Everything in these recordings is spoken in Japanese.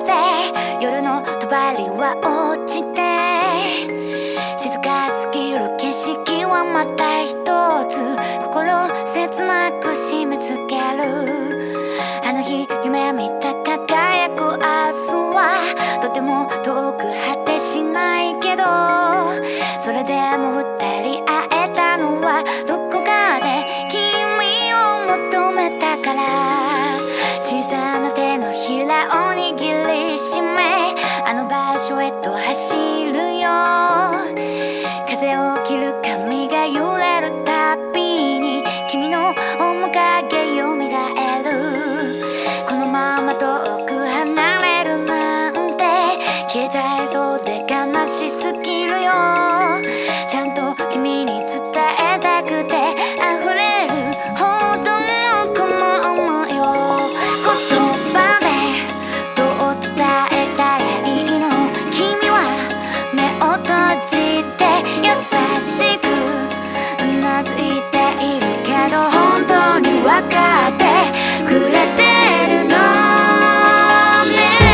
で夜の帳は落ちて、静かすぎる景色はまた一つ心切なく締め付ける。あの日夢見た輝く明日はとても遠く果てしないけど、それでも二人会えたのはどこかで君を求めたから。小さな手のひらを握りしめ、あの場所へと走るよ。風を切る髪が揺れるたびに君の面影よみがえる。このまま遠く離れるなんて消えちゃいそうで悲しすぎるよ。ちゃんと君に伝えたくて溢れるほどのこの想いを、言葉でどう伝えたらいいの。君は目を閉じて優しくうなずいているけど、本当に分かってくれてるのね。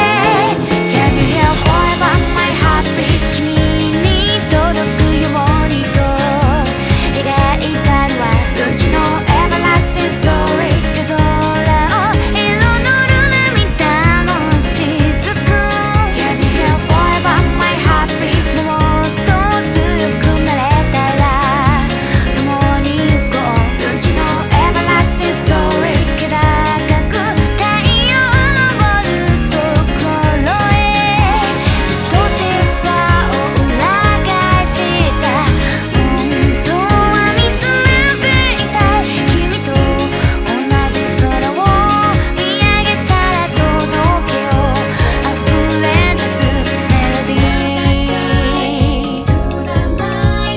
Can you hear forever my heartbeat 君に届くようにと描いたのはどっちの everlasting stories。 夜空を彩る涙の雫。 Can you hear forever my heartbeat もっと強くなれたら共に行こう。どっちの everlasting stories。 気高く太陽昇るところへ愛しさを裏返した。本当は見つめていたい君と同じ空を見上げたら届けよう。溢れ出すメロディー。溢れ出すメロディ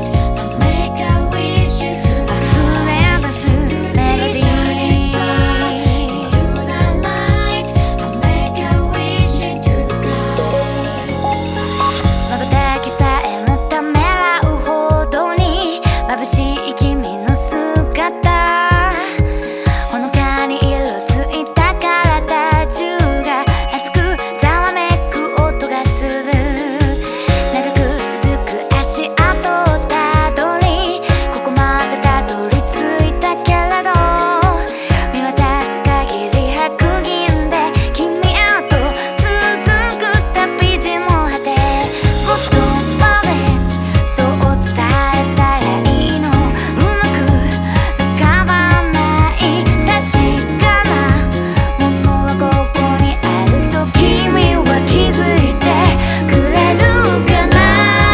瞬きさえもためらうほどに眩しい君の姿。ほのかに色ついた体中が熱くざわめく音がする。長く続く足跡をたどりここまでたどり着いたけれど、見渡す限り白銀で君へと続く旅路も果て。言葉でどう伝えたらいいの。うまく浮かばない確かなものはここにあると君は気づいてくれるかな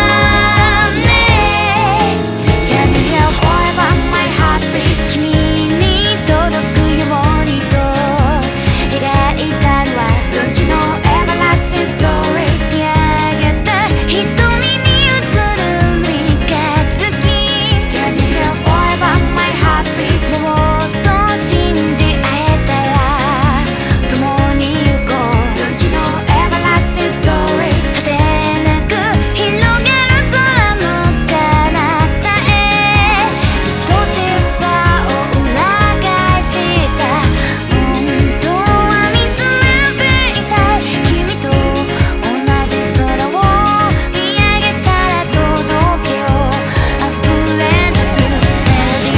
ね。 Can you hear forever my heartbeat 君に届くようにと描いたのはどっちの everlasting stories。 見上げた瞳に映る三日月。 Can you hear forever my heartbeat もっと信じ合えたら共に行こう。どっちの everlasting stories。 果てなく広がる空の彼方へ愛しさを裏返した。本当は見つめていたい君と同じ空を見上げたら届けよう。溢れ出すメロディ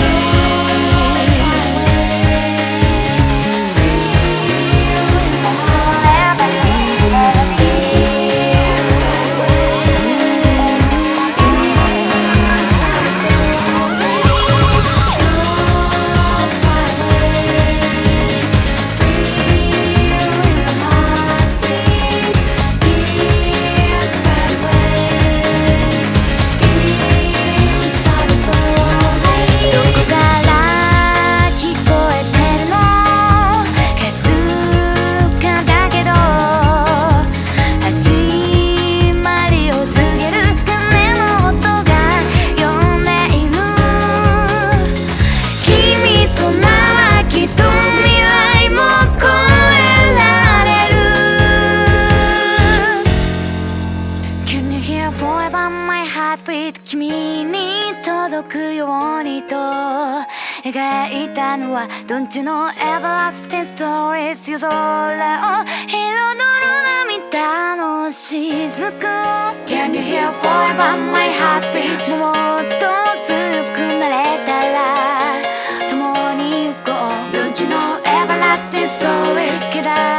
どこから聞こえてるのかすかだけど始まりを告げる鐘の音が呼んでいる。君とならきっと未来も越えられる。 Can you hear forever my heartbeat 君に届くようにと描いたのはDon't you know everlasting stories 夜空を彩る涙の雫 Can you hear forever my heartbeat もっと強くなれたら共に行こう Don't you know everlasting stories 気だ